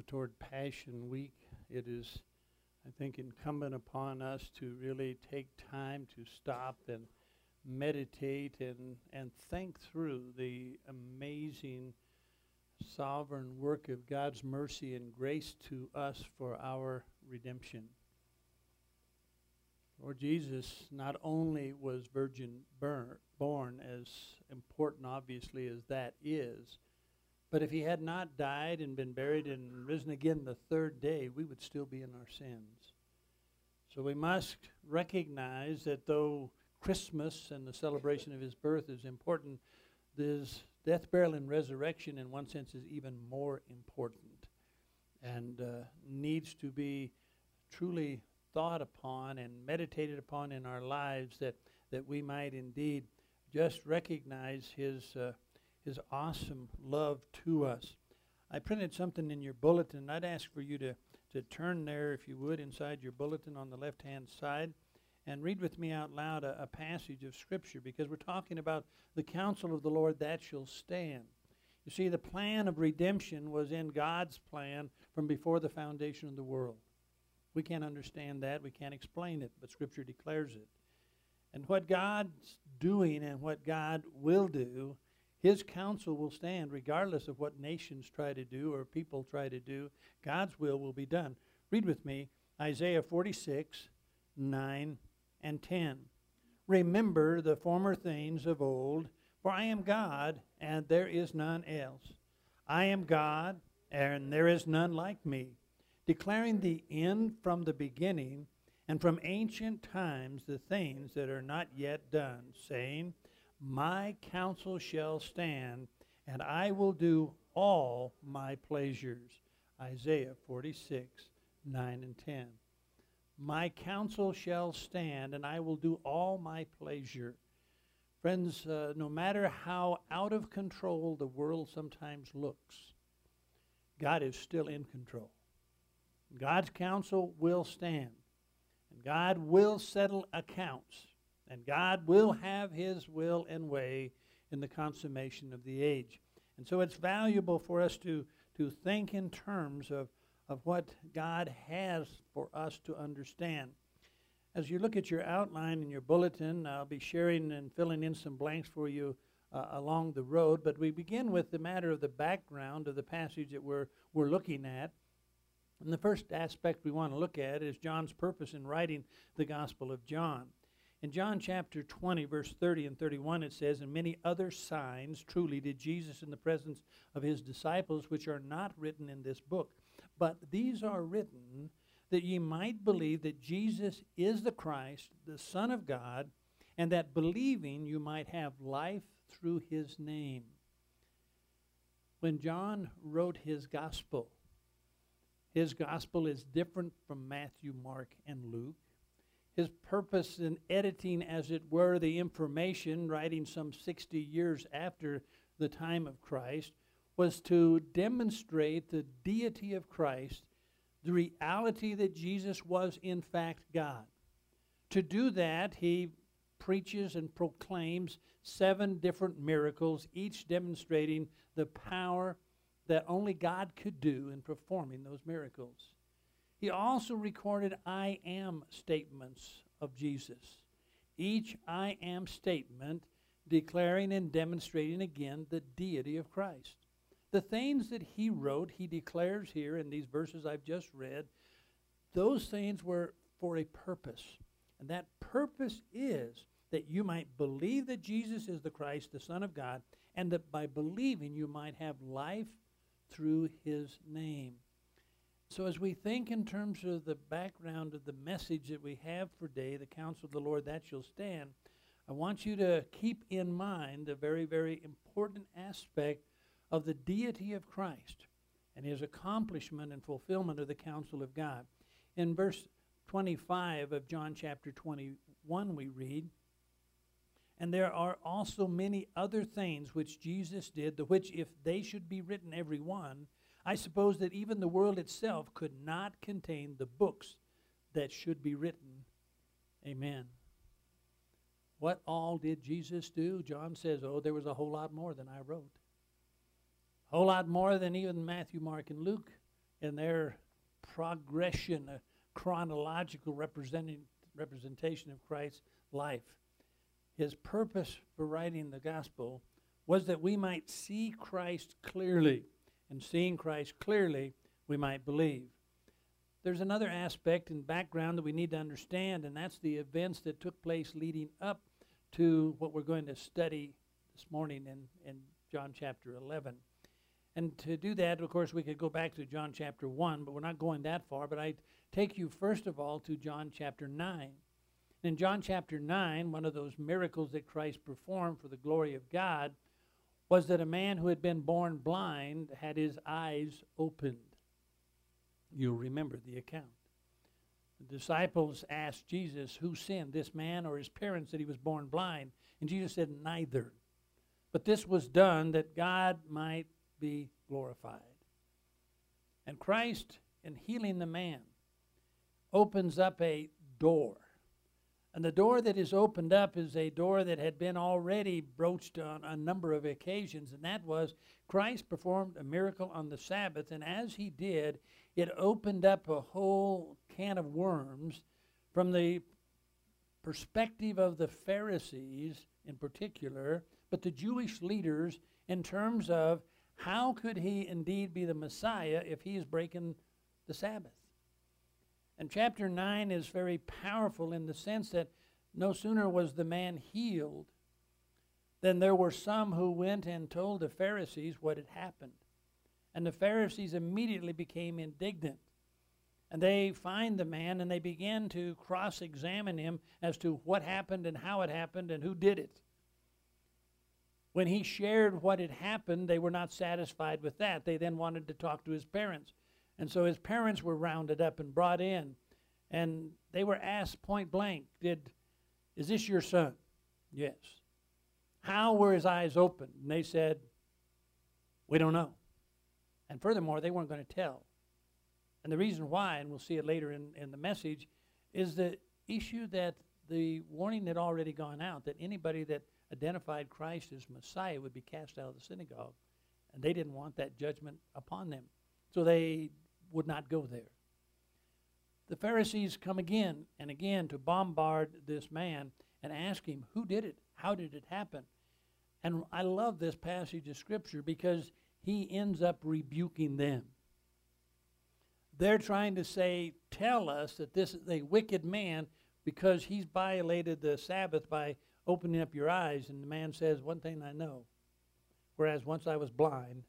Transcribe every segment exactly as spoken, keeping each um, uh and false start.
move toward Passion Week, it is, I think, incumbent upon us to really take time to stop and meditate and, and think through the amazing sovereign work of God's mercy and grace to us for our redemption. Lord Jesus not only was virgin born, as important obviously as that is, but if he had not died and been buried and risen again the third day, we would still be in our sins. So we must recognize that though Christmas and the celebration of his birth is important, his death, burial, and resurrection in one sense is even more important and uh, needs to be truly thought upon and meditated upon in our lives, that, that we might indeed just recognize his uh, his awesome love to us. I printed something in your bulletin. I'd ask for you to, to turn there, if you would, inside your bulletin on the left-hand side, and read with me out loud a, a passage of Scripture, because we're talking about the counsel of the Lord that shall stand. You see, the plan of redemption was in God's plan from before the foundation of the world. We can't understand that. We can't explain it, but Scripture declares it. And what God's doing and what God will do, his counsel will stand regardless of what nations try to do or people try to do. God's will will be done. Read with me Isaiah forty-six, nine and ten. Remember the former things of old, for I am God, and there is none else. I am God, and there is none like me, declaring the end from the beginning, and from ancient times the things that are not yet done, saying, my counsel shall stand, and I will do all my pleasures. Isaiah forty-six, nine and ten. My counsel shall stand, and I will do all my pleasure. Friends, uh, no matter how out of control the world sometimes looks, God is still in control. God's counsel will stand, and God will settle accounts. And God will have his will and way in the consummation of the age. And so it's valuable for us to, to think in terms of, of what God has for us to understand. As you look at your outline in your bulletin, I'll be sharing and filling in some blanks for you uh, along the road. But we begin with the matter of the background of the passage that we're, we're looking at. And the first aspect we want to look at is John's purpose in writing the Gospel of John. In John chapter twenty, verse thirty and thirty-one, it says, and many other signs truly did Jesus in the presence of his disciples, which are not written in this book. But these are written that ye might believe that Jesus is the Christ, the Son of God, and that believing you might have life through his name. When John wrote his gospel, his gospel is different from Matthew, Mark, and Luke. His purpose in editing, as it were, the information, writing some sixty years after the time of Christ, was to demonstrate the deity of Christ, the reality that Jesus was in fact God. To do that, he preaches and proclaims seven different miracles, each demonstrating the power that only God could do in performing those miracles. He also recorded I am statements of Jesus. Each I am statement declaring and demonstrating again the deity of Christ. The things that he wrote, he declares here in these verses I've just read, those things were for a purpose. And that purpose is that you might believe that Jesus is the Christ, the Son of God, and that by believing you might have life through his name. So as we think in terms of the background of the message that we have for today, the counsel of the Lord that shall stand, I want you to keep in mind a very, very important aspect of the deity of Christ and his accomplishment and fulfillment of the counsel of God. In verse twenty-five of John chapter twenty-one we read, and there are also many other things which Jesus did, the which if they should be written every one, I suppose that even the world itself could not contain the books that should be written. Amen. What all did Jesus do? John says, oh, there was a whole lot more than I wrote. A whole lot more than even Matthew, Mark, and Luke in their progression, a chronological representing, representation of Christ's life. His purpose for writing the gospel was that we might see Christ clearly, and seeing Christ clearly, we might believe. There's another aspect and background that we need to understand, and that's the events that took place leading up to what we're going to study this morning in, in John chapter eleven. And to do that, of course, we could go back to John chapter one, but we're not going that far. But I take you first of all to John chapter nine. In John chapter nine, one of those miracles that Christ performed for the glory of God was that a man who had been born blind had his eyes opened. You'll remember the account. The disciples asked Jesus, who sinned, this man or his parents, that he was born blind? And Jesus said, neither. But this was done that God might be glorified. And Christ, in healing the man, opens up a door. And the door that is opened up is a door that had been already broached on a number of occasions, and that was Christ performed a miracle on the Sabbath, and as he did, it opened up a whole can of worms from the perspective of the Pharisees in particular, but the Jewish leaders in terms of how could he indeed be the Messiah if he is breaking the Sabbath. And chapter nine is very powerful in the sense that no sooner was the man healed than there were some who went and told the Pharisees what had happened. And the Pharisees immediately became indignant. And they find the man and they began to cross-examine him as to what happened and how it happened and who did it. When he shared what had happened, they were not satisfied with that. They then wanted to talk to his parents. And so his parents were rounded up and brought in. And they were asked point blank, Did, is this your son? Yes. How were his eyes opened? And they said, we don't know. And furthermore, they weren't going to tell. And the reason why, and we'll see it later in, in the message, is the issue that the warning had already gone out, that anybody that identified Christ as Messiah would be cast out of the synagogue. And they didn't want that judgment upon them. So they would not go there. The Pharisees come again and again to bombard this man and ask him, who did it? How did it happen? And I love this passage of Scripture because he ends up rebuking them. They're trying to say, tell us that this is a wicked man because he's violated the Sabbath by opening up your eyes. And the man says, one thing I know, whereas once I was blind,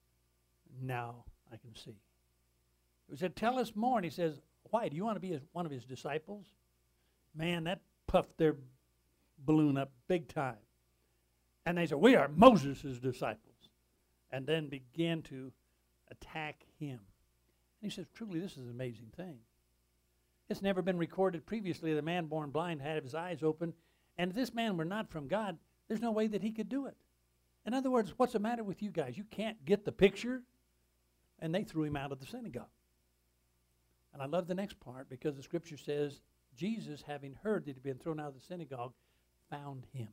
now I can see. He said, tell us more. And he says, why? Do you want to be his, one of his disciples? Man, that puffed their balloon up big time. And they said, we are Moses' disciples. And then began to attack him. And he says, truly, this is an amazing thing. It's never been recorded previously that a man born blind had his eyes open. And if this man were not from God, there's no way that he could do it. In other words, what's the matter with you guys? You can't get the picture? And they threw him out of the synagogue. And I love the next part because the Scripture says, Jesus, having heard that he'd been thrown out of the synagogue, found him.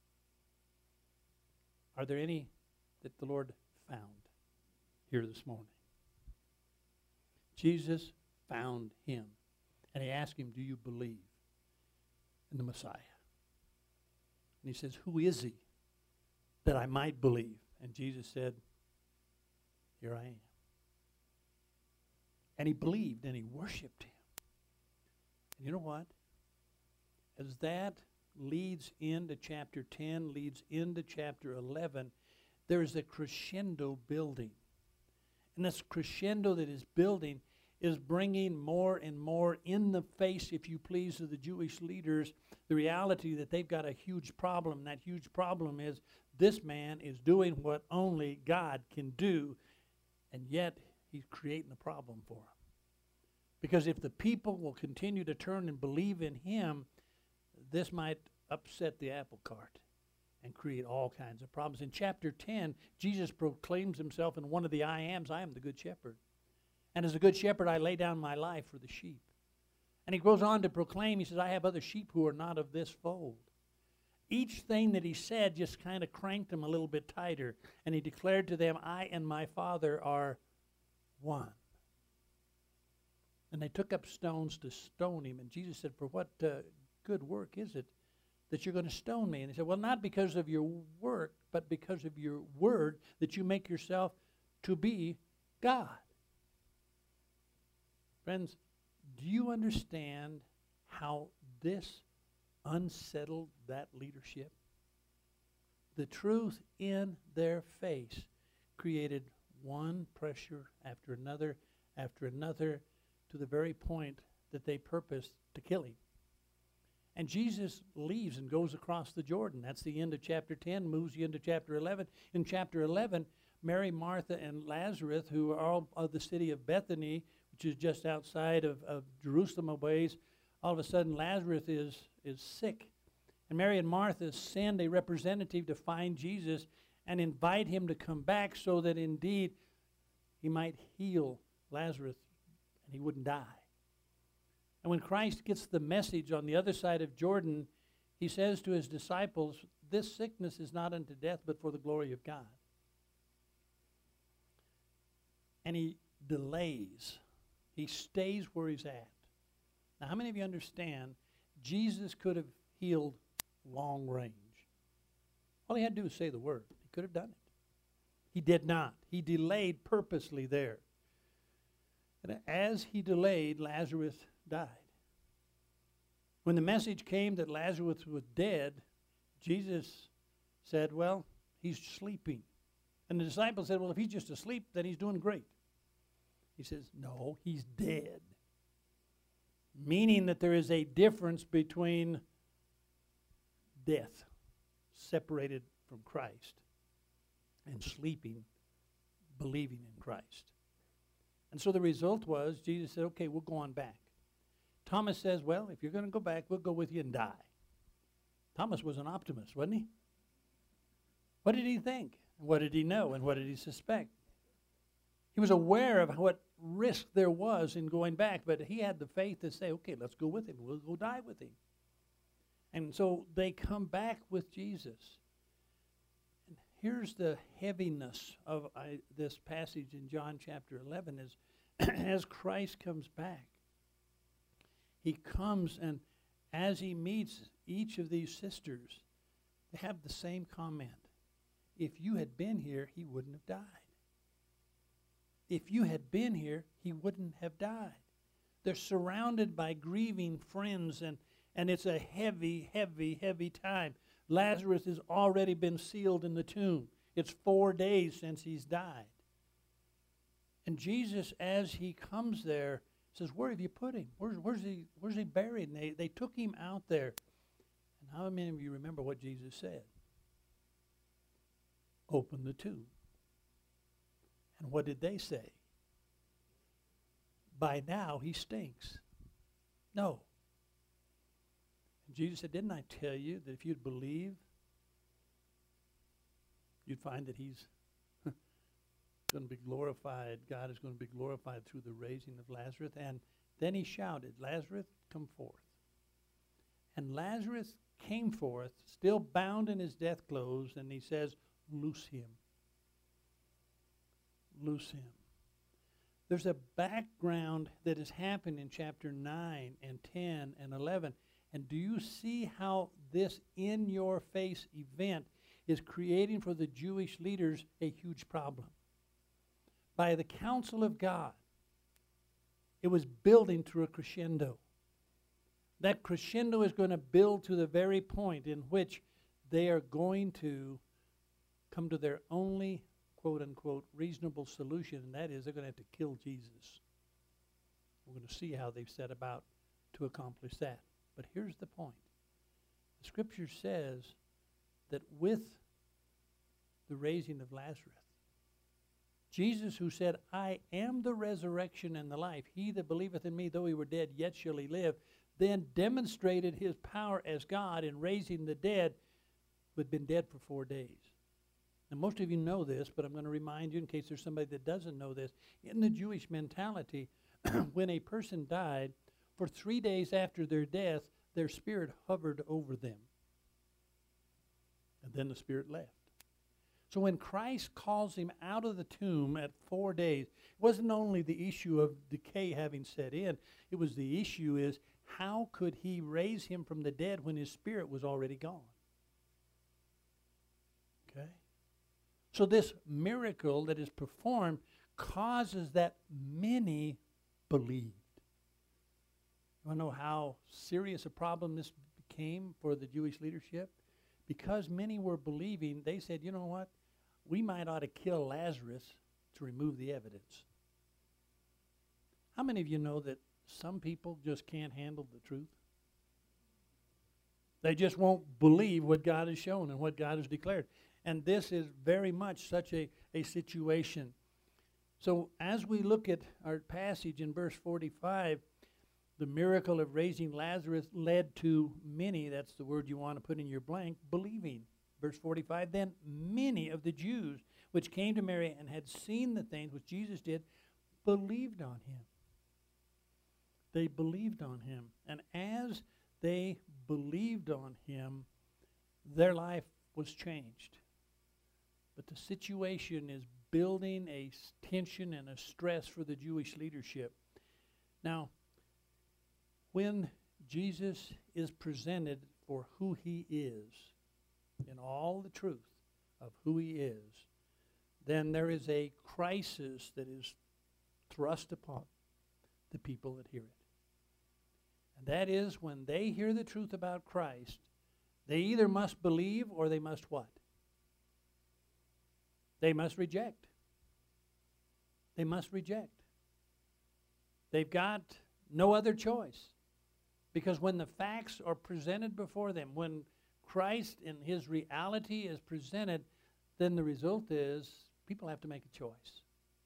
Are there any that the Lord found here this morning? Jesus found him. And he asked him, do you believe in the Messiah? And he says, who is he that I might believe? And Jesus said, here I am. And he believed and he worshiped him. And you know what? As that leads into chapter ten, leads into chapter eleven, there is a crescendo building. And this crescendo that is building is bringing more and more in the face, if you please, of the Jewish leaders, the reality that they've got a huge problem. And that huge problem is this man is doing what only God can do, and yet he's creating a problem for them. Because if the people will continue to turn and believe in him, this might upset the apple cart and create all kinds of problems. In chapter ten, Jesus proclaims himself in one of the I ams, I am the good shepherd. And as a good shepherd, I lay down my life for the sheep. And he goes on to proclaim, he says, I have other sheep who are not of this fold. Each thing that he said just kind of cranked him a little bit tighter. And he declared to them, I and my Father are one. And they took up stones to stone him. And Jesus said, for what uh, good work is it that you're going to stone me? And he said, well, not because of your work, but because of your word that you make yourself to be God. Friends, do you understand how this unsettled that leadership? The truth in their face created one pressure after another after another to the very point that they purposed to kill him. And Jesus leaves and goes across the Jordan. That's the end of chapter ten, moves you into chapter eleven. In chapter eleven, Mary, Martha, and Lazarus, who are all of the city of Bethany, which is just outside of, of Jerusalem a ways, all of a sudden Lazarus is, is sick. And Mary and Martha send a representative to find Jesus and invite him to come back so that indeed he might heal Lazarus and he wouldn't die. And when Christ gets the message on the other side of Jordan, he says to his disciples, this sickness is not unto death, but for the glory of God. And he delays. He stays where he's at. Now, how many of you understand Jesus could have healed long range? All he had to do was say the word. He could have done it. He did not. He delayed purposely there. And as he delayed, Lazarus died. When the message came that Lazarus was dead, Jesus said, well, he's sleeping. And the disciples said, well, if he's just asleep, then he's doing great. He says, no, he's dead. Meaning that there is a difference between death, separated from Christ, and sleeping, believing in Christ. And so the result was, Jesus said, okay, we'll go on back. Thomas says, well, if you're going to go back, we'll go with you and die. Thomas was an optimist, wasn't he? What did he think? What did he know? And what did he suspect? He was aware of what risk there was in going back, but he had the faith to say, okay, let's go with him. We'll go die with him. And so they come back with Jesus. And here's the heaviness of I, this passage in John chapter eleven is as Christ comes back, he comes and as he meets each of these sisters, they have the same comment. If you had been here, he wouldn't have died. If you had been here, he wouldn't have died. They're surrounded by grieving friends, and, and it's a heavy, heavy, heavy time. Lazarus has already been sealed in the tomb. It's four days since he's died. And Jesus, as he comes there, says, where have you put him? Where's, where's, he, where's he buried? And they, they took him out there. And how many of you remember what Jesus said? Open the tomb. And what did they say? By now he stinks. No. And Jesus said, didn't I tell you that if you'd believe, you'd find that he's going to be glorified. God is going to be glorified through the raising of Lazarus. And then he shouted, Lazarus, come forth. And Lazarus came forth, still bound in his death clothes, and he says, loose him. Loose him. There's a background that has happened in chapter nine and ten and eleven. And do you see how this in-your-face event is creating for the Jewish leaders a huge problem? By the counsel of God, it was building to a crescendo. That crescendo is going to build to the very point in which they are going to come to their only quote-unquote reasonable solution, and that is they're going to have to kill Jesus. We're going to see how they've set about to accomplish that. But here's the point. The Scripture says that with the raising of Lazarus, Jesus, who said, I am the resurrection and the life, he that believeth in me, though he were dead, yet shall he live, then demonstrated his power as God in raising the dead who had been dead for four days. Now, most of you know this, but I'm going to remind you in case there's somebody that doesn't know this. In the Jewish mentality, when a person died, for three days after their death, their spirit hovered over them. And then the spirit left. So when Christ calls him out of the tomb at four days, it wasn't only the issue of decay having set in, it was the issue is how could he raise him from the dead when his spirit was already gone? Okay? So this miracle that is performed causes that many believed. You want to know how serious a problem this became for the Jewish leadership? Because many were believing, they said, you know what? We might ought to kill Lazarus to remove the evidence. How many of you know that some people just can't handle the truth? They just won't believe what God has shown and what God has declared. And this is very much such a, a situation. So as we look at our passage in verse forty-five, the miracle of raising Lazarus led to many, that's the word you want to put in your blank, believing. Verse forty-five, then many of the Jews which came to Mary and had seen the things which Jesus did, believed on him. They believed on him. And as they believed on him, their life was changed. But the situation is building a tension and a stress for the Jewish leadership. Now, when Jesus is presented for who he is, in all the truth of who he is, then there is a crisis that is thrust upon the people that hear it. And that is when they hear the truth about Christ, they either must believe or they must what? They must reject. They must reject. They've got no other choice. Because when the facts are presented before them, when Christ in his reality is presented, then the result is people have to make a choice.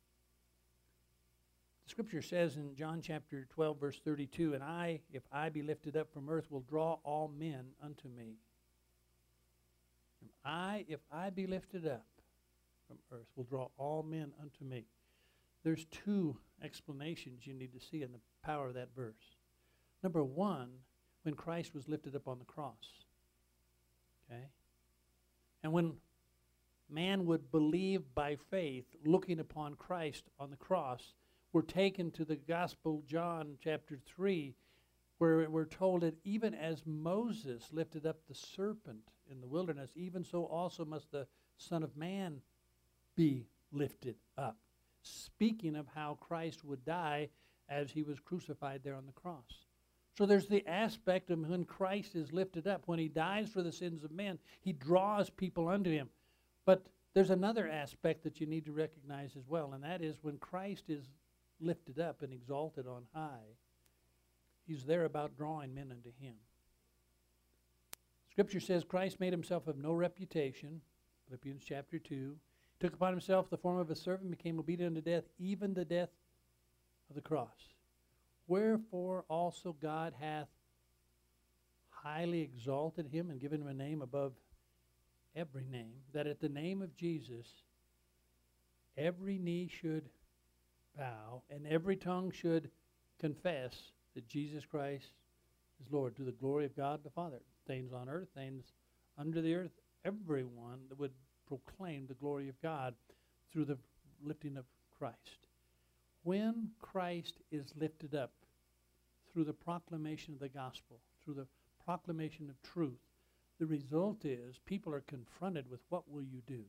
The scripture says in John chapter twelve, verse thirty-two, and I, if I be lifted up from earth, will draw all men unto me. And I, if I be lifted up from earth, will draw all men unto me. There's two explanations you need to see in the power of that verse. Number one, when Christ was lifted up on the cross. Okay? And when man would believe by faith, looking upon Christ on the cross, we're taken to the Gospel, John chapter three, where we're told that even as Moses lifted up the serpent in the wilderness, even so also must the Son of Man be lifted up. Speaking of how Christ would die as he was crucified there on the cross. So there's the aspect of when Christ is lifted up, when he dies for the sins of men, he draws people unto him. But there's another aspect that you need to recognize as well, and that is when Christ is lifted up and exalted on high, he's there about drawing men unto him. Scripture says Christ made himself of no reputation, Philippians chapter two, took upon himself the form of a servant, became obedient unto death, even the death of the cross. Wherefore also God hath highly exalted him and given him a name above every name, that at the name of Jesus every knee should bow and every tongue should confess that Jesus Christ is Lord, to the glory of God the Father. Things on earth, things under the earth, everyone that would proclaim the glory of God through the lifting of Christ. When Christ is lifted up through the proclamation of the gospel, through the proclamation of truth, the result is people are confronted with what will you do?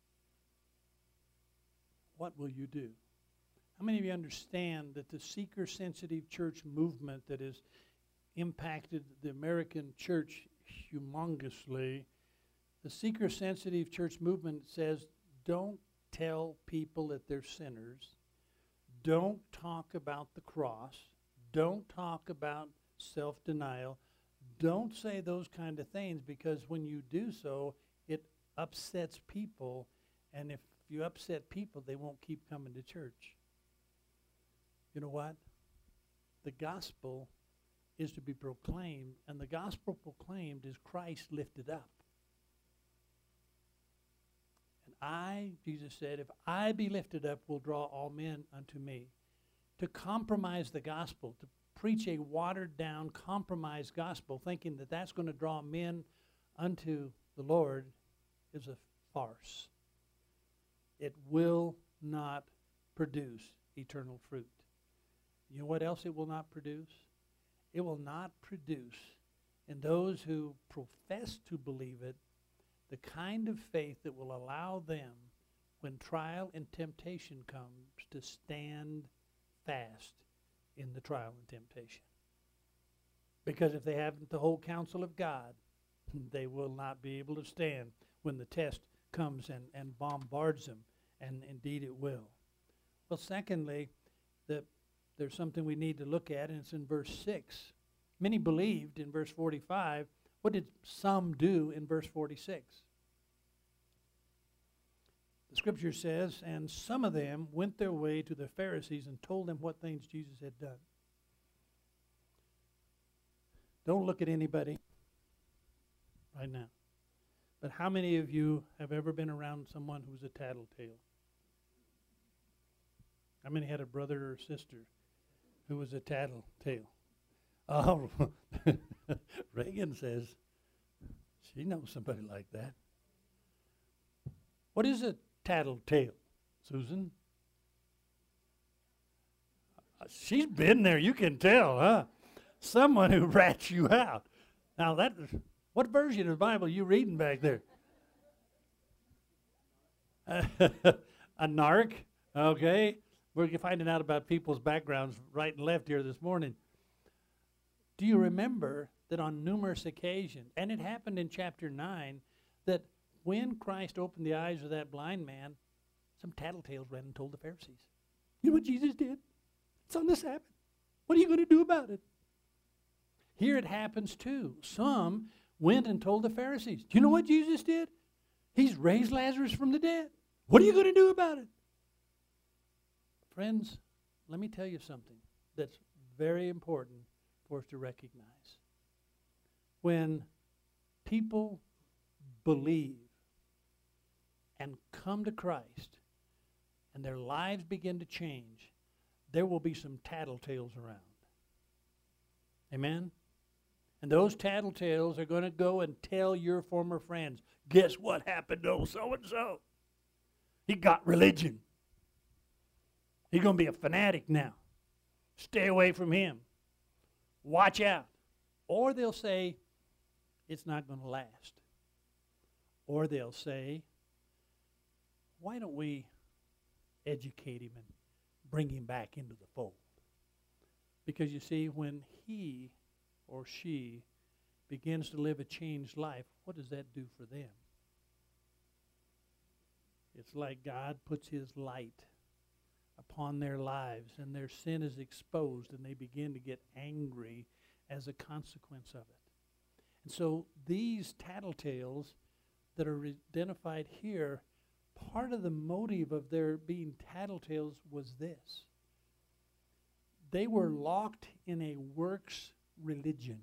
What will you do? How many of you understand that the seeker-sensitive church movement that has impacted the American church humongously, the seeker-sensitive church movement says, don't tell people that they're sinners. Don't talk about the cross. Don't talk about self-denial. Don't say those kind of things, because when you do so, it upsets people. And if you upset people, they won't keep coming to church. You know what? The gospel is to be proclaimed, and the gospel proclaimed is Christ lifted up. And I, Jesus said, if I be lifted up, will draw all men unto me. To compromise the gospel, to preach a watered-down, compromised gospel, thinking that that's going to draw men unto the Lord, is a farce. it will not produce eternal fruit. You know what else it will not produce? It will not produce in those who profess to believe it the kind of faith that will allow them, when trial and temptation comes, to stand fast in the trial and temptation. Because if they haven't the whole counsel of God, they will not be able to stand when the test comes and, and bombards them, and indeed it will. Well, secondly, the, there's something we need to look at, and it's in verse six. Many believed in verse forty-five. What did some do in verse forty-six? The scripture says, and some of them went their way to the Pharisees and told them what things Jesus had done. Don't look at anybody right now. But how many of you have ever been around someone who's a tattletale? How many had a brother or sister who was a tattletale? Oh, Reagan says she knows somebody like that. What is a tattletale, Susan? Uh, she's been there, you can tell, huh? Someone who rats you out. Now, that, what version of the Bible are you reading back there? Uh, a narc, okay. We're finding out about people's backgrounds right and left here this morning. Do you remember that on numerous occasions, and it happened in chapter nine, that when Christ opened the eyes of that blind man, some tattletales ran and told the Pharisees, you know what Jesus did? It's on the Sabbath. What are you going to do about it? Here it happens too. Some went and told the Pharisees, do you know what Jesus did? He's raised Lazarus from the dead. What are you going to do about it? Friends, let me tell you something that's very important for us to recognize. When people believe and come to Christ and their lives begin to change, there will be some tattletales around. Amen? And those tattletales are going to go and tell your former friends, guess what happened to so-and-so? He got religion. He's going to be a fanatic now. Stay away from him. Watch out. Or they'll say, it's not going to last. Or they'll say, why don't we educate him and bring him back into the fold? Because you see, when he or she begins to live a changed life, what does that do for them? It's like God puts his light upon their lives, and their sin is exposed, and they begin to get angry as a consequence of it. And so these tattletales that are identified here, part of the motive of their being tattletales was this. They were locked in a works religion.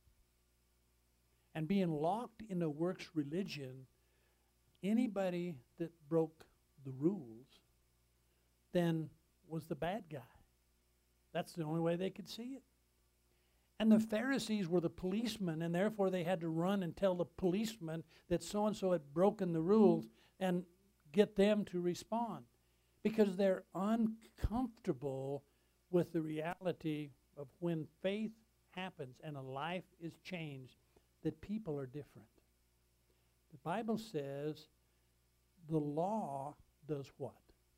And being locked in a works religion, anybody that broke the rules then was the bad guy. That's the only way they could see it. And the Pharisees were the policemen, and therefore they had to run and tell the policeman that so-and-so had broken the rules and get them to respond, because they're uncomfortable with the reality of when faith happens and a life is changed, that people are different. The Bible says the law does what?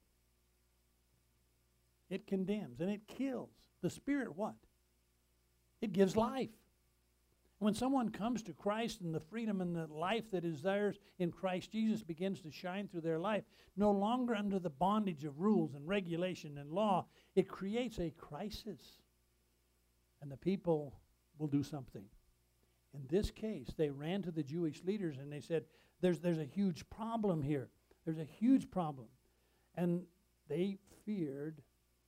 It condemns and it kills. The Spirit what? It gives life. When someone comes to Christ and the freedom and the life that is theirs in Christ Jesus begins to shine through their life, no longer under the bondage of rules and regulation and law, it creates a crisis. And the people will do something. In this case, they ran to the Jewish leaders and they said, there's, there's a huge problem here. There's a huge problem. And they feared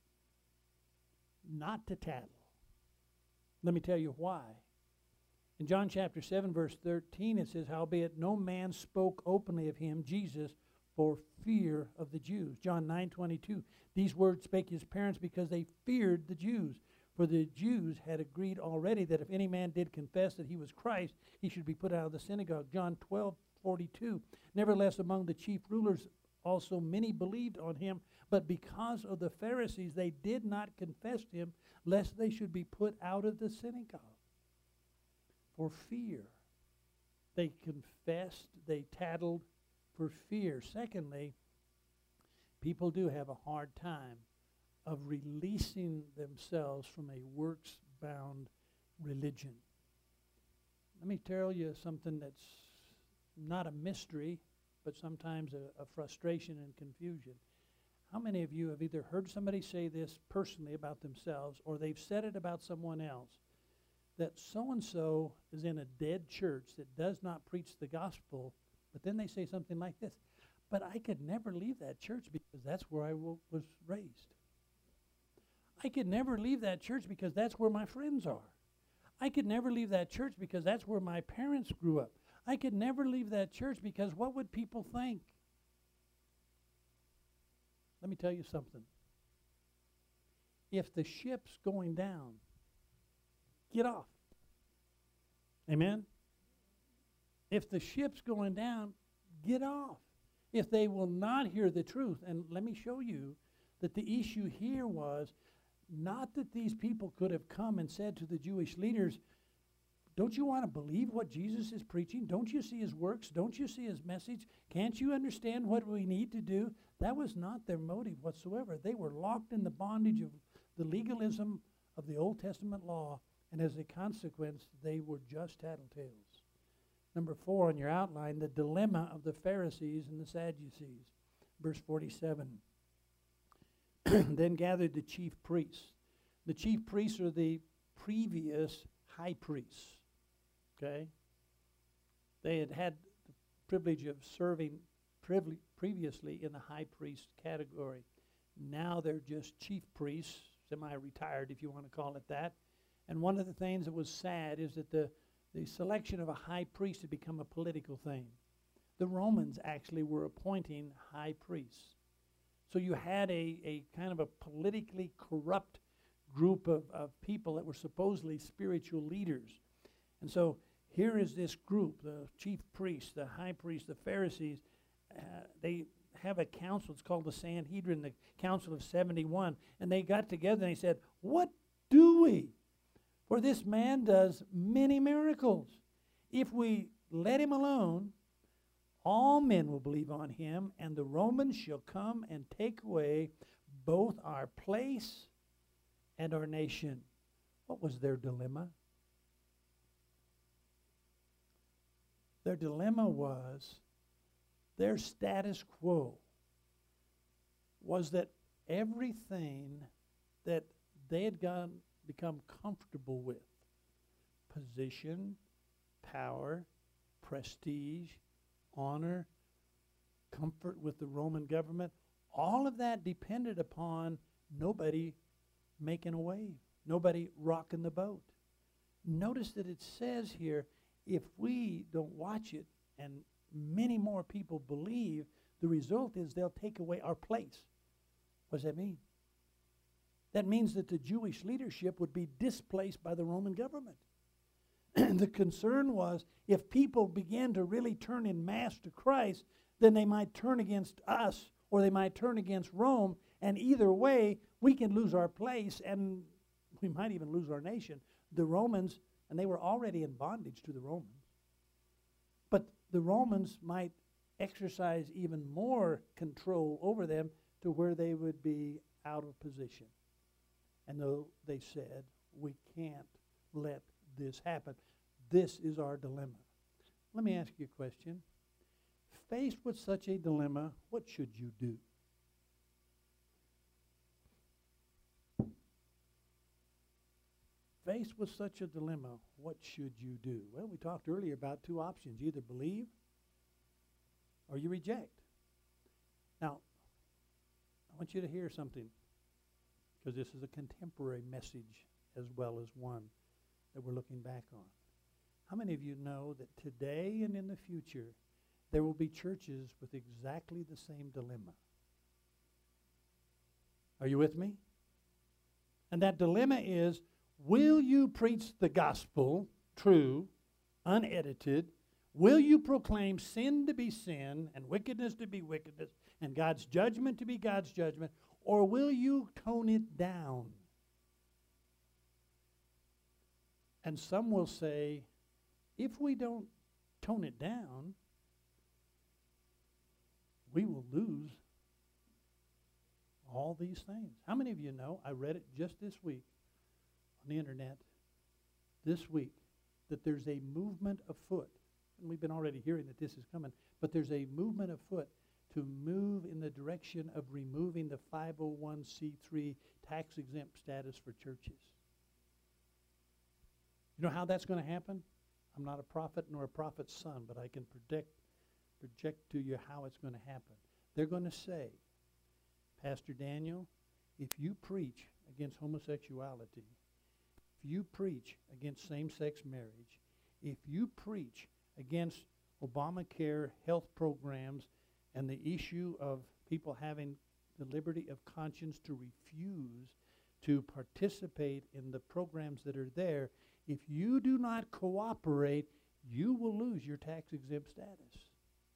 not to tattle. Let me tell you why. In John chapter seven, verse thirteen, it says, howbeit no man spoke openly of him, Jesus, for fear of the Jews. John nine twenty-two, these words spake his parents because they feared the Jews. For the Jews had agreed already that if any man did confess that he was Christ, he should be put out of the synagogue. John twelve forty-two, nevertheless among the chief rulers also many believed on him, but because of the Pharisees they did not confess him, lest they should be put out of the synagogue. For fear. They confessed, they tattled for fear. Secondly, people do have a hard time of releasing themselves from a works-bound religion. Let me tell you something that's not a mystery, but sometimes a, a frustration and confusion. How many of you have either heard somebody say this personally about themselves, or they've said it about someone else, that so-and-so is in a dead church that does not preach the gospel, but then they say something like this, but I could never leave that church because that's where I w- was raised. I could never leave that church because that's where my friends are. I could never leave that church because that's where my parents grew up. I could never leave that church because what would people think? Let me tell you something. If the ship's going down, get off. Amen? If the ship's going down, get off. If they will not hear the truth, and let me show you that the issue here was not that these people could have come and said to the Jewish leaders, don't you want to believe what Jesus is preaching? Don't you see his works? Don't you see his message? Can't you understand what we need to do? That was not their motive whatsoever. They were locked in the bondage of the legalism of the Old Testament law, and as a consequence, they were just tattletales. Number four on your outline, the dilemma of the Pharisees and the Sadducees. Verse forty-seven. Then gathered the chief priests. The chief priests are the previous high priests. Okay? They had had the privilege of serving privile- previously in the high priest category. Now they're just chief priests, semi-retired if you want to call it that. And one of the things that was sad is that the, the selection of a high priest had become a political thing. The Romans actually were appointing high priests. So you had a, a kind of a politically corrupt group of, of people that were supposedly spiritual leaders. And so here is this group, the chief priests, the high priests, the Pharisees. Uh, they have a council. It's called the Sanhedrin, the Council of seventy-one. And they got together and they said, what do we? For this man does many miracles. If we let him alone, all men will believe on him, and the Romans shall come and take away both our place and our nation. What was their dilemma? Their dilemma was their status quo was that everything that they had gone, become comfortable with, position, power, prestige, honor, comfort with the Roman government, all of that depended upon nobody making a wave, nobody rocking the boat. Notice that it says here, if we don't watch it and many more people believe, the result is they'll take away our place. What does that mean? That means that the Jewish leadership would be displaced by the Roman government. And the concern was, if people began to really turn in mass to Christ, then they might turn against us, or they might turn against Rome, and either way, we can lose our place, and we might even lose our nation. The Romans, and they were already in bondage to the Romans, but the Romans might exercise even more control over them to where they would be out of position. And though they said, we can't let this happen. This is our dilemma. Let me ask you a question. Faced with such a dilemma, what should you do? Faced with such a dilemma, what should you do? Well, we talked earlier about two options. You either believe or you reject. Now, I want you to hear something, because this is a contemporary message as well as one that we're looking back on. How many of you know that today and in the future, there will be churches with exactly the same dilemma? Are you with me? And that dilemma is, will you preach the gospel, true, unedited, Will you proclaim sin to be sin and wickedness to be wickedness and God's judgment to be God's judgment, or will you tone it down? And some will say, if we don't tone it down, we will lose all these things. How many of you know, I read it just this week on the internet, this week, that there's a movement afoot, and we've been already hearing that this is coming, but there's a movement afoot to move in the direction of removing the five oh one c three tax-exempt status for churches. You know how that's going to happen? I'm not a prophet nor a prophet's son, but I can predict, project to you how it's going to happen. They're going to say, Pastor Daniel, if you preach against homosexuality, if you preach against same-sex marriage, if you preach against Obamacare health programs and the issue of people having the liberty of conscience to refuse to participate in the programs that are there, if you do not cooperate, you will lose your tax-exempt status.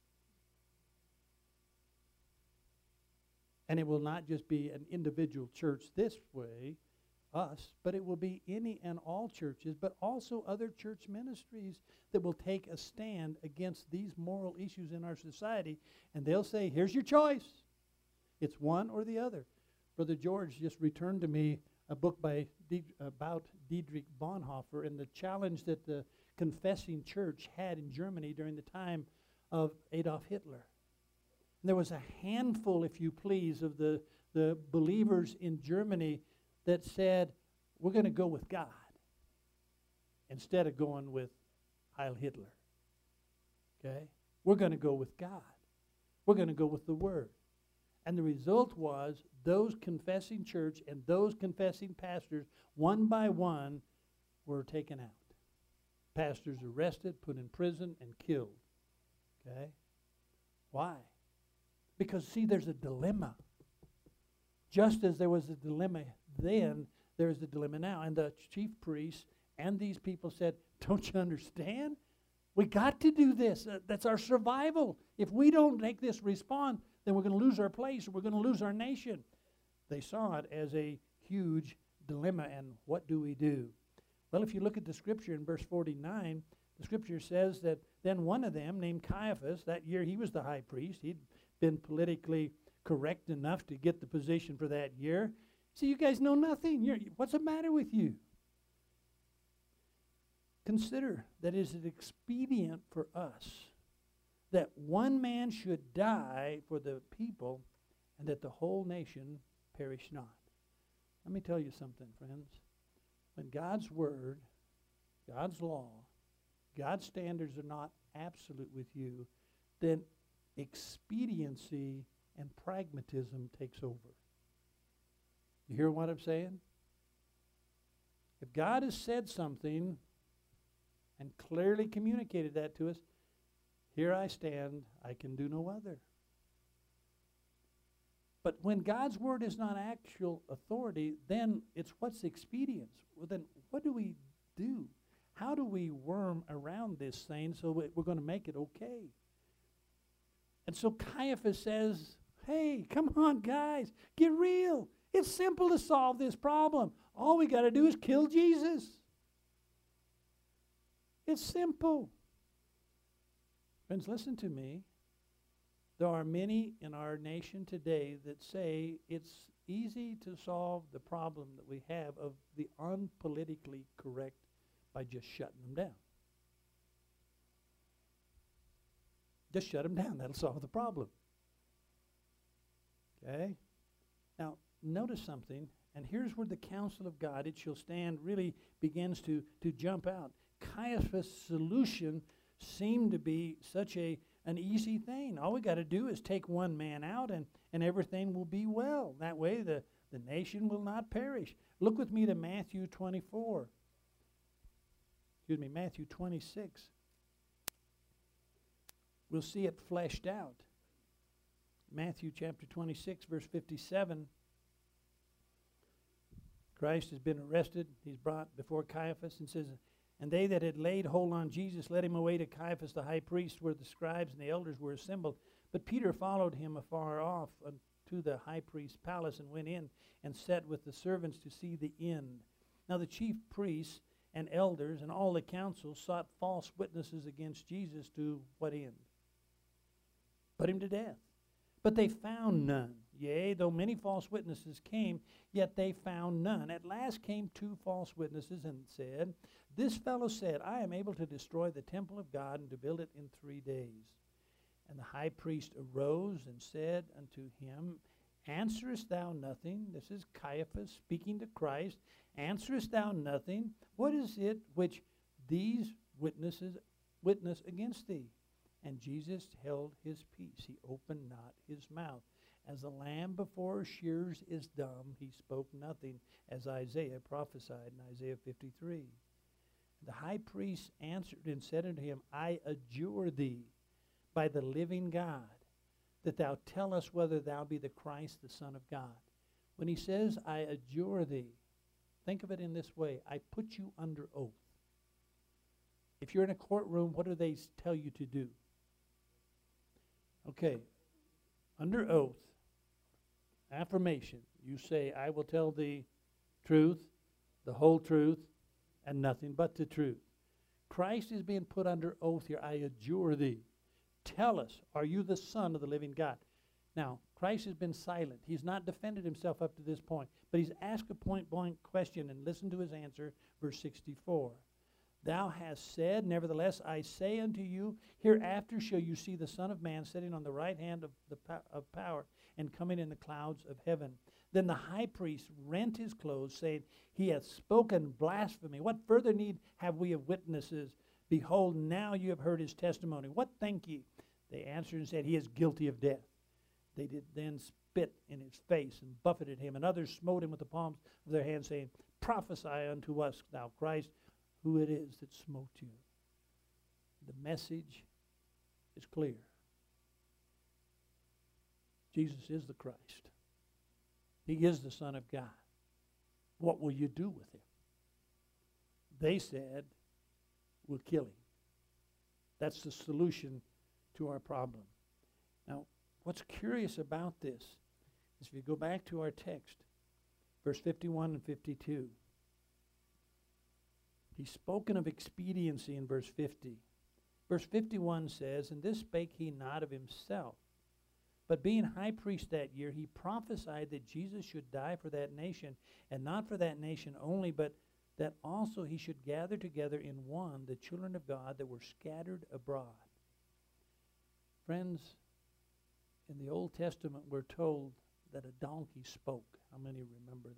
And it will not just be an individual church this way, us, but it will be any and all churches, but also other church ministries that will take a stand against these moral issues in our society. And they'll say, here's your choice. It's one or the other. Brother George just returned to me a book by Died- about Dietrich Bonhoeffer and the challenge that the confessing church had in Germany during the time of Adolf Hitler. And there was a handful, if you please, of the, the believers in Germany that said, we're going to go with God instead of going with Heil Hitler. Okay? We're going to go with God. We're going to go with the Word. And the result was those confessing church and those confessing pastors, one by one, were taken out. Pastors arrested, put in prison, and killed. Okay? Why? Because, see, there's a dilemma. Just as there was a dilemma then, there is a dilemma now. And the chief priests and these people said, don't you understand? We got to do this. Uh, that's our survival. If we don't make this respond, then we're going to lose our place, or we're going to lose our nation. They saw it as a huge dilemma, and what do we do? Well, if you look at the scripture in verse forty-nine, the scripture says that then one of them, named Caiaphas, that year he was the high priest. He'd been politically correct enough to get the position for that year. So you guys know nothing. You're, what's the matter with you? Consider that it is expedient for us that one man should die for the people and that the whole nation perish not. Let me tell you something, friends. When God's word, God's law, God's standards are not absolute with you, then expediency and pragmatism takes over. You hear what I'm saying? If God has said something and clearly communicated that to us, here I stand, I can do no other. But when God's word is not actual authority, then it's what's expedience. Well, then what do we do? How do we worm around this thing so we- we're going to make it okay? And so Caiaphas says, hey, come on, guys, get real. It's simple to solve this problem. All we got to do is kill Jesus. It's simple. Friends, listen to me. There are many in our nation today that say it's easy to solve the problem that we have of the unpolitically correct by just shutting them down. Just shut them down. That'll solve the problem. Okay? Now, notice something, and here's where the counsel of God, it shall stand, really begins to, to jump out. Caiaphas' solution seemed to be such a an easy thing. All we got to do is take one man out and, and everything will be well. That way the, the nation will not perish. Look with me to Matthew twenty-four. Excuse me, Matthew twenty-six. We'll see it fleshed out. Matthew chapter twenty-six, verse fifty-seven. Christ has been arrested. He's brought before Caiaphas and says, And they that had laid hold on Jesus led him away to Caiaphas the high priest, where the scribes and the elders were assembled. But Peter followed him afar off unto the high priest's palace, and went in and sat with the servants to see the end. Now the chief priests and elders and all the council sought false witnesses against Jesus, to what end? Put him to death. But they found none. Yea, though many false witnesses came, yet they found none. At last came two false witnesses and said, This fellow said, I am able to destroy the temple of God and to build it in three days. And the high priest arose and said unto him, Answerest thou nothing? This is Caiaphas speaking to Christ. Answerest thou nothing? What is it which these witnesses witness against thee? And Jesus held his peace. He opened not his mouth. As a lamb before shears is dumb, he spoke nothing, as Isaiah prophesied in Isaiah fifty-three. The high priest answered and said unto him, I adjure thee by the living God, that thou tell us whether thou be the Christ, the Son of God. When he says, I adjure thee, think of it in this way. I put you under oath. If you're in a courtroom, what do they tell you to do? Okay, under oath, affirmation, you say, I will tell the truth, the whole truth, and nothing but the truth. Christ is being put under oath here. I adjure thee. Tell us, are you the Son of the living God? Now, Christ has been silent. He's not defended himself up to this point, but he's asked a point-blank question, and listen to his answer, verse sixty-four. Thou hast said, nevertheless, I say unto you, hereafter shall you see the Son of Man sitting on the right hand of the po- of power and coming in the clouds of heaven. Then the high priest rent his clothes, saying, He hath spoken blasphemy. What further need have we of witnesses? Behold, now you have heard his testimony. What think ye? They answered and said, He is guilty of death. They did then spit in his face and buffeted him, and others smote him with the palms of their hands, saying, Prophesy unto us, thou Christ, who it is that smote you. The message is clear. Jesus is the Christ. He is the Son of God. What will you do with him? They said, we'll kill him. That's the solution to our problem. Now, what's curious about this is if you go back to our text, verse fifty-one and fifty-two, he's spoken of expediency in verse fifty. Verse fifty-one says, And this spake he not of himself, but being high priest that year, he prophesied that Jesus should die for that nation, and not for that nation only, but that also he should gather together in one the children of God that were scattered abroad. Friends, in the Old Testament we're told that a donkey spoke. How many remember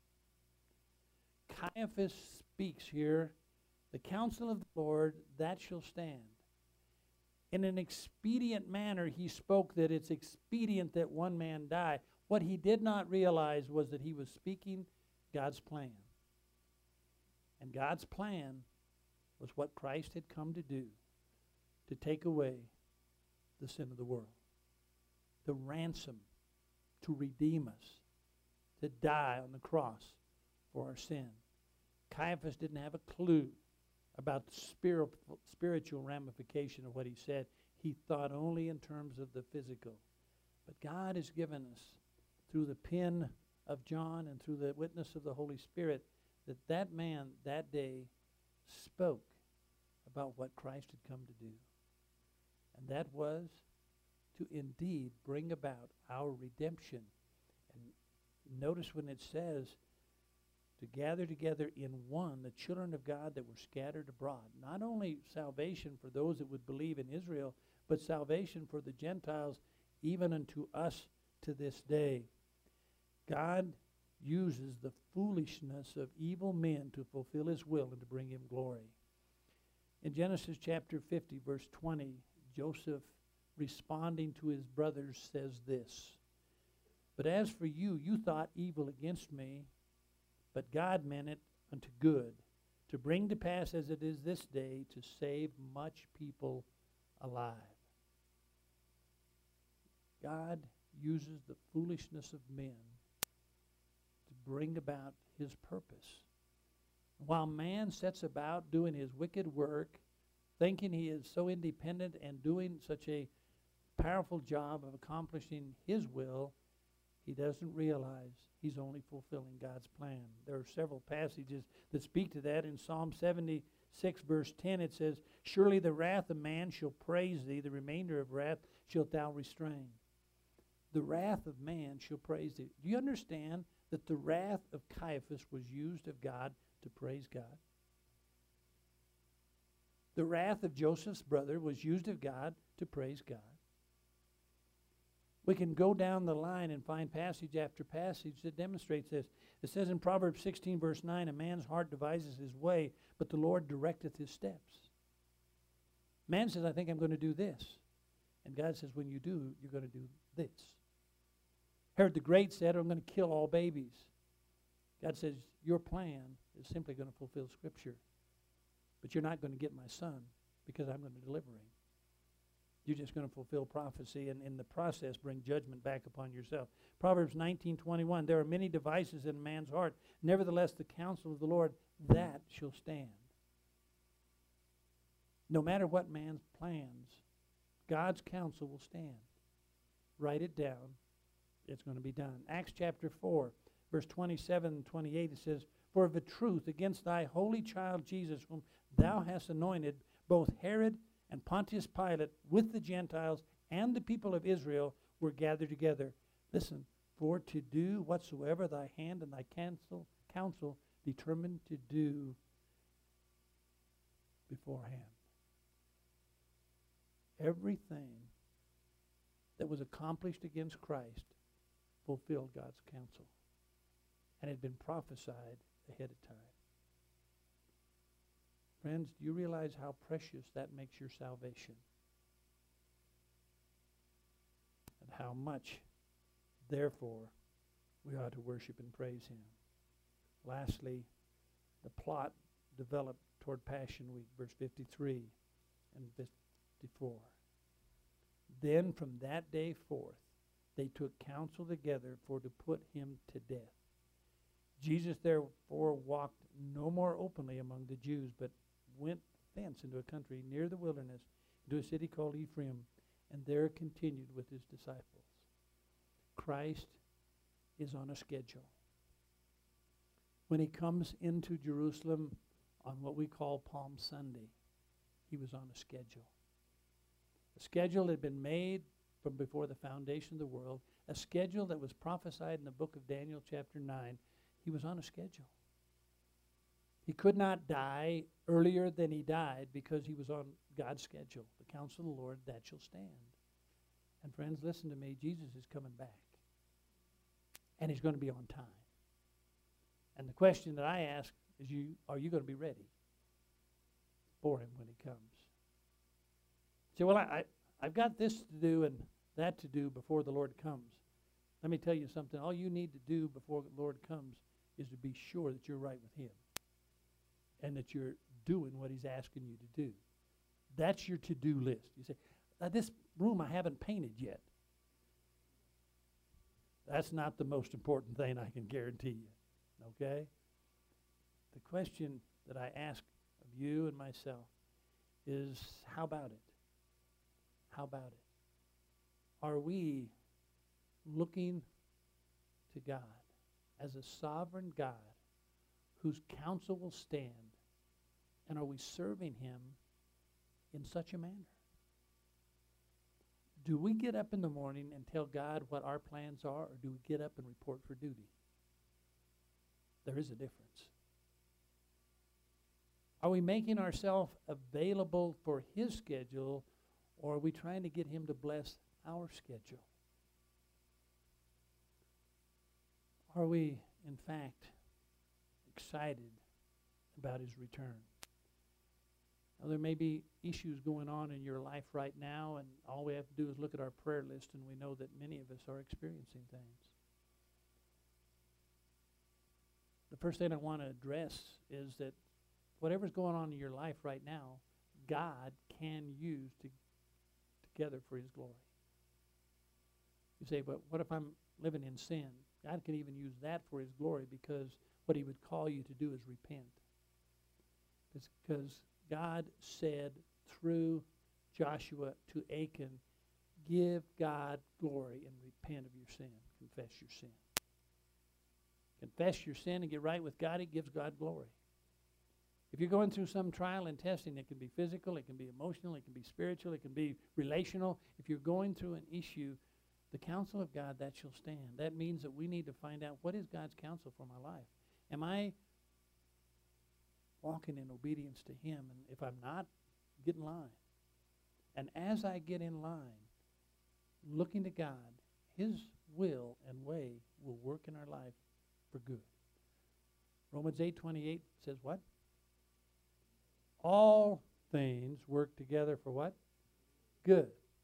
that? Caiaphas speaks here, the counsel of the Lord, that shall stand. In an expedient manner, he spoke that it's expedient that one man die. What he did not realize was that he was speaking God's plan. And God's plan was what Christ had come to do, to take away the sin of the world, the ransom to redeem us, to die on the cross for our sin. Caiaphas didn't have a clue about the spiritual, spiritual ramification of what he said. He thought only in terms of the physical. But God has given us, through the pen of John and through the witness of the Holy Spirit, that that man that day spoke about what Christ had come to do. And that was to indeed bring about our redemption. And notice when it says, to gather together in one the children of God that were scattered abroad. Not only salvation for those that would believe in Israel, but salvation for the Gentiles, even unto us to this day. God uses the foolishness of evil men to fulfill his will and to bring him glory. In Genesis chapter fifty, verse twenty, Joseph, responding to his brothers, says this, But as for you, you thought evil against me, but God meant it unto good, to bring to pass as it is this day, to save much people alive. God uses the foolishness of men to bring about his purpose. While man sets about doing his wicked work, thinking he is so independent and doing such a powerful job of accomplishing his will, he doesn't realize he's only fulfilling God's plan. There are several passages that speak to that. In Psalm seventy-six, verse ten, it says, "Surely the wrath of man shall praise thee, the remainder of wrath shalt thou restrain." The wrath of man shall praise thee. Do you understand that the wrath of Caiaphas was used of God to praise God? The wrath of Joseph's brother was used of God to praise God. We can go down the line and find passage after passage that demonstrates this. It says in Proverbs sixteen, verse nine, "A man's heart devises his way, but the Lord directeth his steps." Man says, "I think I'm going to do this." And God says, when you do, you're going to do this. Herod the Great said, "I'm going to kill all babies." God says, your plan is simply going to fulfill Scripture. But you're not going to get my son because I'm going to deliver him. You're just going to fulfill prophecy and in the process bring judgment back upon yourself. Proverbs nineteen twenty-one, "There are many devices in man's heart. Nevertheless, the counsel of the Lord, that shall stand." No matter what man plans, God's counsel will stand. Write it down. It's going to be done. Acts chapter four, verse twenty-seven and twenty-eight, it says, "For of a truth against thy holy child Jesus, whom thou hast anointed, both Herod and Pontius Pilate with the Gentiles and the people of Israel were gathered together." Listen, "for to do whatsoever thy hand and thy counsel, counsel determined to do beforehand." Everything that was accomplished against Christ fulfilled God's counsel and had been prophesied ahead of time. Friends, do you realize how precious that makes your salvation? And how much, therefore, we ought to worship and praise him. Lastly, the plot developed toward Passion Week, verse fifty-three and fifty-four. "Then from that day forth they took counsel together for to put him to death. Jesus therefore walked no more openly among the Jews, but went thence into a country near the wilderness, into a city called Ephraim, and there continued with his disciples." Christ is on a schedule. When he comes into Jerusalem on what we call Palm Sunday, he was on a schedule. A schedule had been made from before the foundation of the world, a schedule that was prophesied in the book of Daniel chapter nine. He was on a schedule. He could not die earlier than he died because he was on God's schedule. The counsel of the Lord, that shall stand. And friends, listen to me. Jesus is coming back. And he's going to be on time. And the question that I ask is, you, are you going to be ready for him when he comes? Say, well, I, I, I've got this to do and that to do before the Lord comes. Let me tell you something. All you need to do before the Lord comes is to be sure that you're right with him and that you're doing what he's asking you to do. That's your to-do list. You say, uh, this room I haven't painted yet. That's not the most important thing, I can guarantee you. Okay? The question that I ask of you and myself is, how about it? How about it? Are we looking to God as a sovereign God whose counsel will stand, and are we serving him in such a manner? Do we get up in the morning and tell God what our plans are, or do we get up and report for duty? There is a difference. Are we making ourselves available for his schedule, or are we trying to get him to bless our schedule? Are we, in fact, excited about his return? Now, there may be issues going on in your life right now, and all we have to do is look at our prayer list, and we know that many of us are experiencing things. The first thing I want to address is that whatever's going on in your life right now, God can use to, together for his glory. You say, but what if I'm living in sin? God can even use that for his glory, because what he would call you to do is repent. It's because God said through Joshua to Achan, give God glory and repent of your sin. Confess your sin. Confess your sin and get right with God. It gives God glory. If you're going through some trial and testing, it can be physical, it can be emotional, it can be spiritual, it can be relational. If you're going through an issue, the counsel of God, that shall stand. That means that we need to find out, what is God's counsel for my life? Am I walking in obedience to Him? And if I'm not, get in line. And as I get in line, looking to God, His will and way will work in our life for good. Romans eight twenty-eight says what? All things work together for what? Good.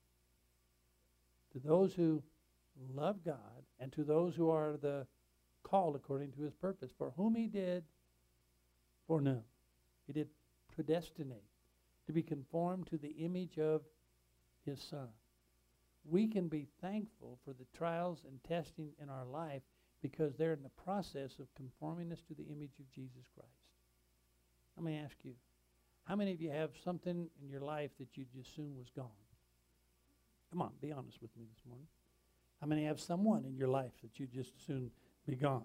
To those who love God and to those who are the called according to His purpose, for whom He did foreknow. He did predestinate to be conformed to the image of His Son. We can be thankful for the trials and testing in our life because they're in the process of conforming us to the image of Jesus Christ. Let me ask you, how many of you have something in your life that you just assumed was gone? Come on, be honest with me this morning. How many have someone in your life that you just assumed be gone?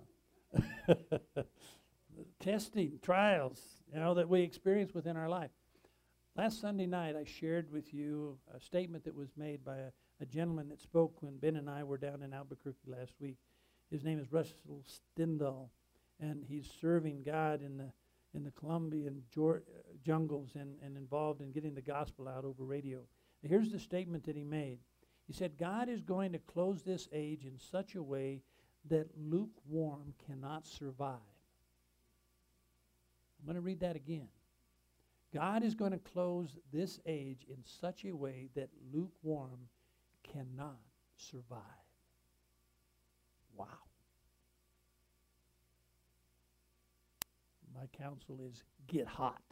Testing, trials, you know, that we experience within our life. Last Sunday night, I shared with you a statement that was made by a, a gentleman that spoke when Ben and I were down in Albuquerque last week. His name is Russell Stindall, and he's serving God in the in the Colombian jor- uh, jungles and, and involved in getting the gospel out over radio. Now, here's the statement that he made. He said, God is going to close this age in such a way that lukewarm cannot survive. I'm going to read that again. God is going to close this age in such a way that lukewarm cannot survive. Wow. My counsel is get hot.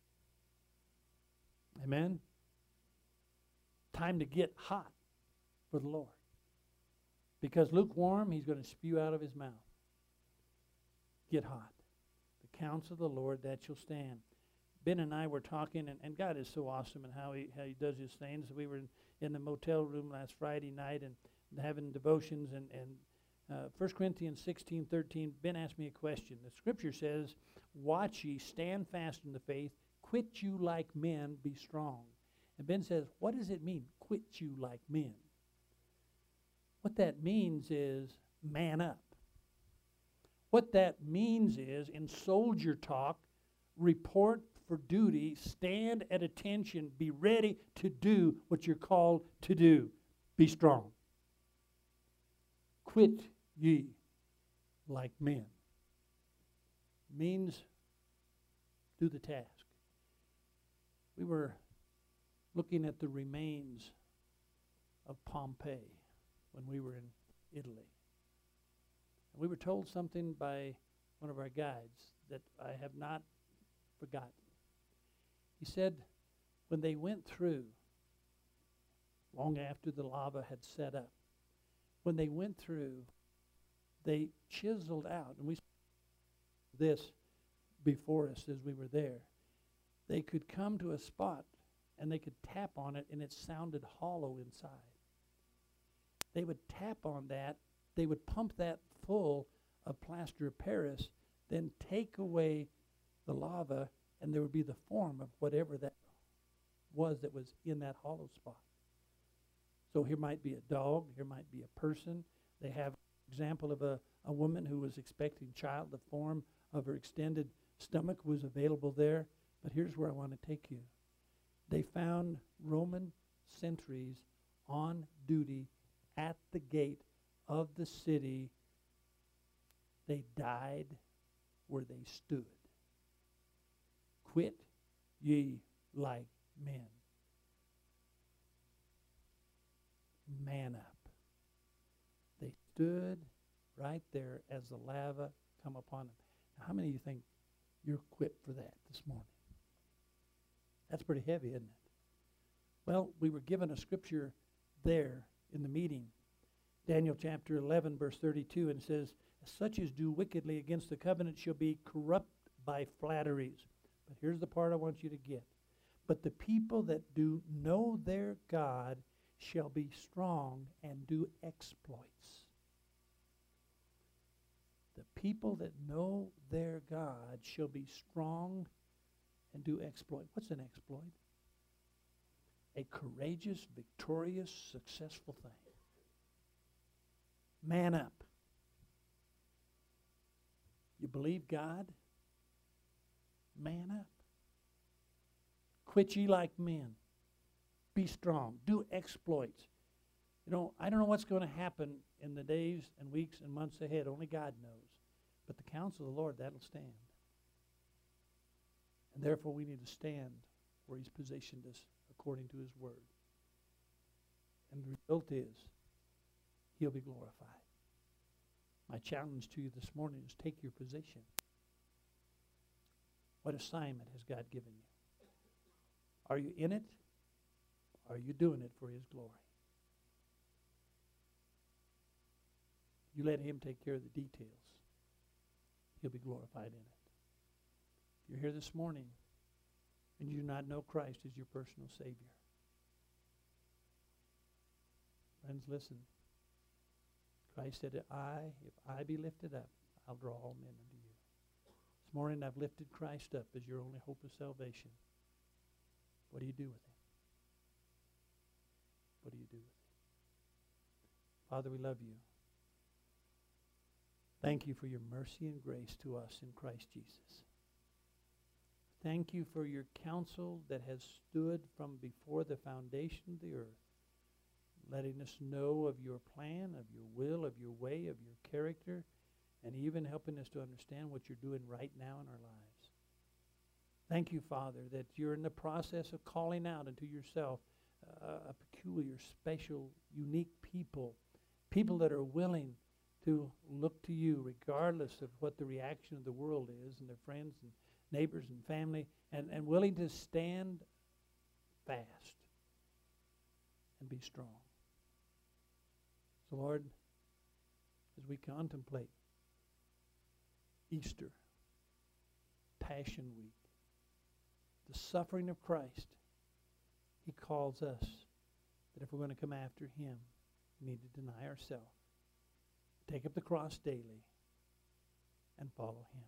Amen? Time to get hot for the Lord. Because lukewarm, He's going to spew out of His mouth. Get hot. The counsel of the Lord, that shall stand. Ben and I were talking, and, and God is so awesome in how he, how he does His things. We were in, in the motel room last Friday night and, and having devotions, and, and uh, First Corinthians sixteen thirteen, Ben asked me a question. The Scripture says, watch ye, stand fast in the faith, quit you like men, be strong. And Ben says, what does it mean, quit you like men? What that means is man up. What that means is, in soldier talk, report for duty, stand at attention, be ready to do what you're called to do. Be strong. Quit ye like men. Means do the task. We were looking at the remains of Pompeii when we were in Italy. And we were told something by one of our guides that I have not forgotten. He said when they went through, long after the lava had set up, when they went through, they chiseled out, and we saw this before us as we were there. They could come to a spot and they could tap on it and it sounded hollow inside. They would tap on that, they would pump that full of plaster of Paris, then take away the lava, and there would be the form of whatever that was that was in that hollow spot. So here might be a dog, here might be a person. They have an example of a, a woman who was expecting child. The form of her extended stomach was available there. But here's where I want to take you. They found Roman sentries on duty at the gate of the city. They died where they stood. Quit ye like men. Man up. They stood right there as the lava come upon them. Now, how many of you think you're equipped for that this morning? That's pretty heavy, isn't it? Well, we were given a scripture there in the meeting. Daniel chapter eleven, verse thirty-two, and it says, such as do wickedly against the covenant shall be corrupt by flatteries. But here's the part I want you to get. But the people that do know their God shall be strong and do exploits. The people that know their God shall be strong and do exploit. What's an exploit? A courageous, victorious, successful thing. Man up. You believe God? Man up. Quit ye like men. Be strong. Do exploits. You know, I don't know what's going to happen in the days and weeks and months ahead. Only God knows. But the counsel of the Lord, that'll stand. And therefore we need to stand where He's positioned us according to His word. And the result is He'll be glorified. My challenge to you this morning is take your position. What assignment has God given you? Are you in it? Or are you doing it for His glory? You let Him take care of the details. He'll be glorified in it. If you're here this morning and you do not know Christ as your personal Savior, friends, listen. Christ said, I, if I be lifted up, I'll draw all men unto you. This morning I've lifted Christ up as your only hope of salvation. What do you do with Him? What do you do with Him? Father, we love you. Thank you for your mercy and grace to us in Christ Jesus. Thank you for your counsel that has stood from before the foundation of the earth, letting us know of your plan, of your will, of your way, of your character, and even helping us to understand what you're doing right now in our lives. Thank you, Father, that you're in the process of calling out unto yourself uh, a peculiar, special, unique people, people that are willing to look to you regardless of what the reaction of the world is and their friends and neighbors and family, and, and willing to stand fast and be strong. So, Lord, as we contemplate Easter, Passion Week, the suffering of Christ, He calls us that if we're going to come after Him, we need to deny ourselves, take up the cross daily, and follow Him.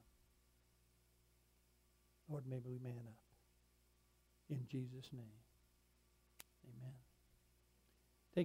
Lord, maybe we man up. In Jesus' name, amen.